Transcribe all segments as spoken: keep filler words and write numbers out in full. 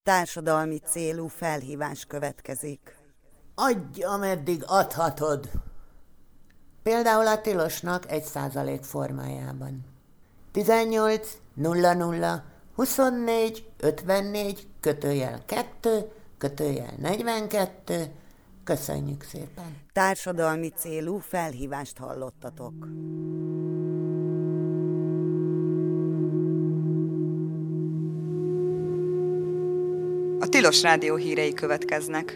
Társadalmi célú felhívás következik. Adj, ameddig adhatod. Például a tilosnak egy százalék formájában. tizennyolc nulla nulla huszonnégy ötvennégy kötőjel kettő kötőjel negyvenkettő. Köszönjük szépen. Társadalmi célú felhívást hallottatok. A Tilos Rádió hírei következnek.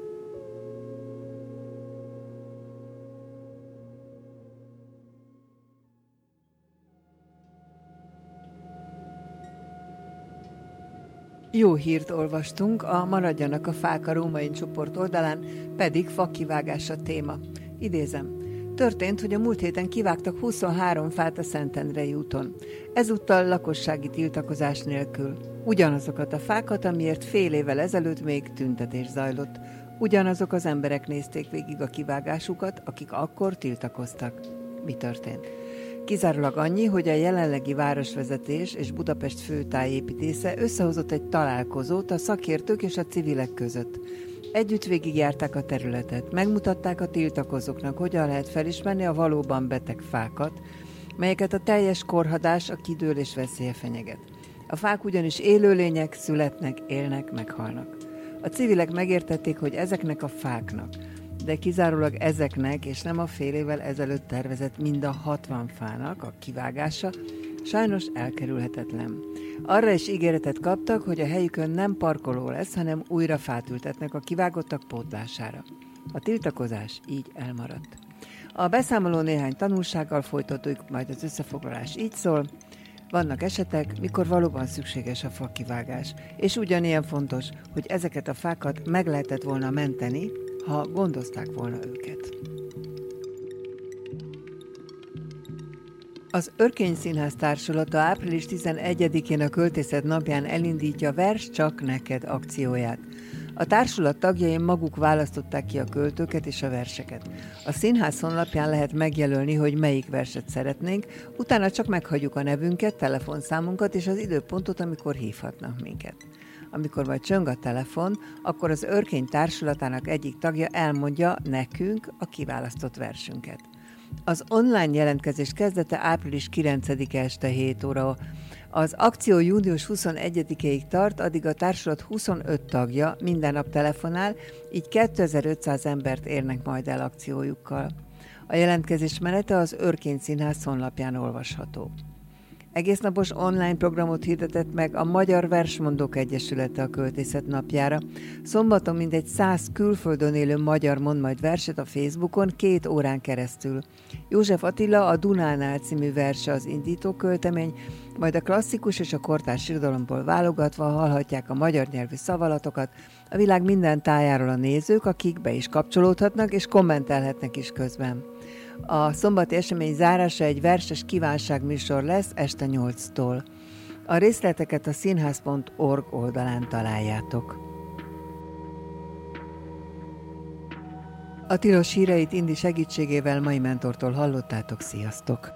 Jó hírt olvastunk, a Maradjanak a fák a római csoport oldalán, pedig fakivágás a téma. Idézem. Történt, hogy a múlt héten kivágtak huszonhárom fát a Szentendrei úton. Ezúttal lakossági tiltakozás nélkül. Ugyanazokat a fákat, amiért fél évvel ezelőtt még tüntetés zajlott. Ugyanazok az emberek nézték végig a kivágásukat, akik akkor tiltakoztak. Mi történt? Kizárólag annyi, hogy a jelenlegi városvezetés és Budapest főtájépítésze összehozott egy találkozót a szakértők és a civilek között. Együtt végigjárták a területet, megmutatták a tiltakozóknak, hogyan lehet felismerni a valóban beteg fákat, melyeket a teljes korhadás, a kidőlés veszélye fenyeget. A fák ugyanis élőlények, születnek, élnek, meghalnak. A civilek megértették, hogy ezeknek a fáknak, de kizárólag ezeknek, és nem a fél évvel ezelőtt tervezett mind a hatvan fának a kivágása sajnos elkerülhetetlen. Arra is ígéretet kaptak, hogy a helyükön nem parkoló lesz, hanem újra fát ültetnek a kivágottak pótlására. A tiltakozás így elmaradt. A beszámoló néhány tanulsággal folytatódik, majd az összefoglalás így szól. Vannak esetek, mikor valóban szükséges a fakivágás, és ugyanilyen fontos, hogy ezeket a fákat meg lehetett volna menteni, ha gondozták volna őket. Az Örkény Színház Társulata április tizenegyedikén a Költészet napján elindítja Vers csak neked akcióját. A társulat tagjai maguk választották ki a költőket és a verseket. A színház honlapján lehet megjelölni, hogy melyik verset szeretnénk, utána csak meghagyjuk a nevünket, telefonszámunkat és az időpontot, amikor hívhatnak minket. Amikor majd csöng a telefon, akkor az Örkény Társulatának egyik tagja elmondja nekünk a kiválasztott versünket. Az online jelentkezés kezdete április kilencedike este hét óra. Az akció június huszonegyedikéig tart, addig a társulat huszonöt tagja minden nap telefonál, így kétezer-ötszáz embert érnek majd el akciójukkal. A jelentkezés menete az Örkény Színház honlapján olvasható. Egésznapos online programot hirdetett meg a Magyar Versmondók Egyesülete a Költészet napjára. Szombaton mindegy száz külföldön élő magyar mond majd verset a Facebookon két órán keresztül. József Attila a Dunánál című verse az indító költemény, majd a klasszikus és a kortárs irodalomból válogatva hallhatják a magyar nyelvű szavalatokat a világ minden tájáról a nézők, akik be is kapcsolódhatnak és kommentelhetnek is közben. A szombati esemény zárása egy verses kívánságműsor lesz este nyolctól. A részleteket a színház pont org oldalán találjátok. A Tilos híreit Indi segítségével Mai Mentortól hallottátok, sziasztok!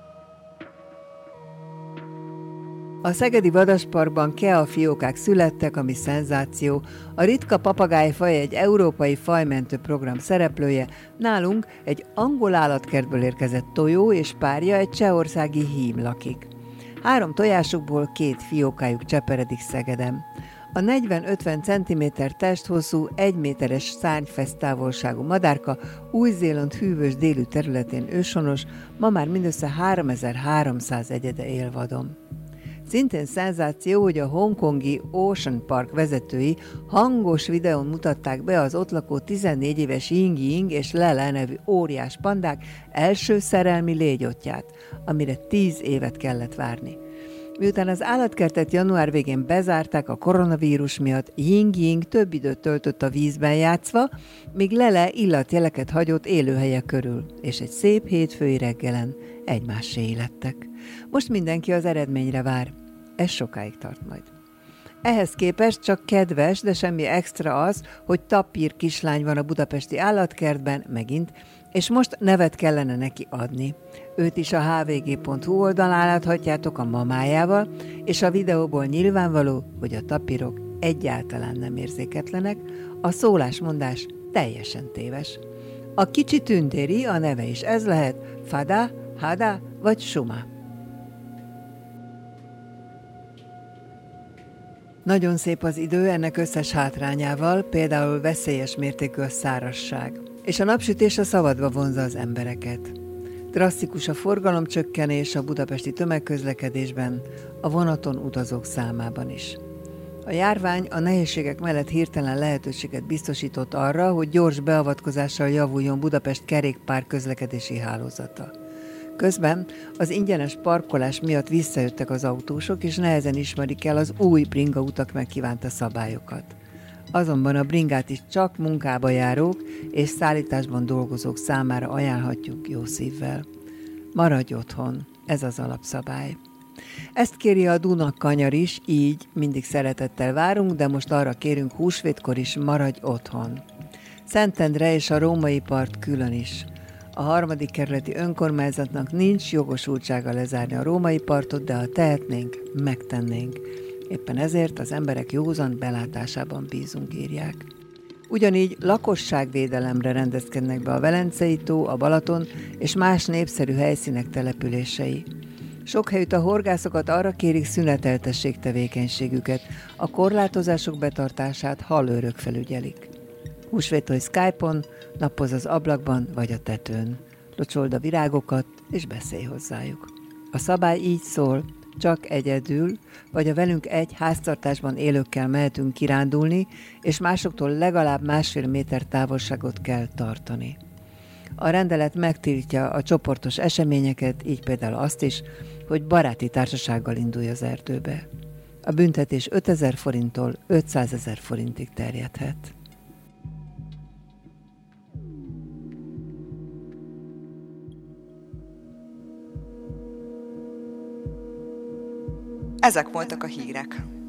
A szegedi vadasparkban kea fiókák születtek, ami szenzáció. A ritka papagájfaj egy európai fajmentő program szereplője, nálunk egy angol állatkertből érkezett tojó és párja, egy csehországi hím lakik. Három tojásukból két fiókájuk cseperedik Szegeden. A negyven-ötven centiméter testhosszú, egy méteres szárnyfesztávolságú madárka Új-Zéland hűvös déli területén őshonos, ma már mindössze háromezer-háromszáz egyede él vadon. Szintén szenzáció, hogy a hongkongi Ocean Park vezetői hangos videón mutatták be az ott lakó tizennégy éves Ying Ying és Lele nevű óriás pandák első szerelmi légyottyát, amire tíz évet kellett várni. Miután az állatkertet január végén bezárták a koronavírus miatt, Ying Ying több időt töltött a vízben játszva, míg Lele illatjeleket hagyott élőhelye körül, és egy szép hétfői reggelen egymássé lettek. Most mindenki az eredményre vár. Ez sokáig tart majd. Ehhez képest csak kedves, de semmi extra az, hogy tapír kislány van a budapesti állatkertben, megint, és most nevet kellene neki adni. Őt is a há vé gé pont hú oldalán láthatjátok a mamájával, és a videóból nyilvánvaló, hogy a tapírok egyáltalán nem érzéketlenek, a szólásmondás teljesen téves. A kicsi tündéri, a neve is ez lehet, Fada, Hada vagy Suma. Nagyon szép az idő ennek összes hátrányával, például veszélyes mértékű a szárazság, és a napsütés a szabadba vonzza az embereket. Drasztikus a forgalomcsökkenés a budapesti tömegközlekedésben, a vonaton utazók számában is. A járvány a nehézségek mellett hirtelen lehetőséget biztosított arra, hogy gyors beavatkozással javuljon Budapest kerékpár közlekedési hálózata. Közben az ingyenes parkolás miatt visszajöttek az autósok, és nehezen ismerik el az új bringautak megkívánta szabályokat. Azonban a bringát is csak munkába járók és szállításban dolgozók számára ajánlhatjuk jó szívvel. Maradj otthon, ez az alapszabály. Ezt kéri a Dunakanyar is, így mindig szeretettel várunk, de most arra kérünk húsvétkor is, maradj otthon. Szentendre és a Római Part külön is. A harmadik kerületi önkormányzatnak nincs jogosultsága lezárni a Római Partot, de ha tehetnénk, megtennénk. Éppen ezért az emberek józan belátásában bízunk, írják. Ugyanígy lakosságvédelemre rendezkednek be a Velencei tó, a Balaton és más népszerű helyszínek települései. Sok helyütt a horgászokat arra kérik, szüneteltessék tevékenységüket, a korlátozások betartását hallőrök felügyelik. Húsvéttól Skype-on, napoz az ablakban vagy a tetőn. Locsold a virágokat és beszélj hozzájuk. A szabály így szól, csak egyedül, vagy a velünk egy háztartásban élőkkel mehetünk kirándulni, és másoktól legalább másfél méter távolságot kell tartani. A rendelet megtiltja a csoportos eseményeket, így például azt is, hogy baráti társasággal indulj az erdőbe. A büntetés ötezer forinttól ötszázezer forintig terjedhet. Ezek voltak a hírek.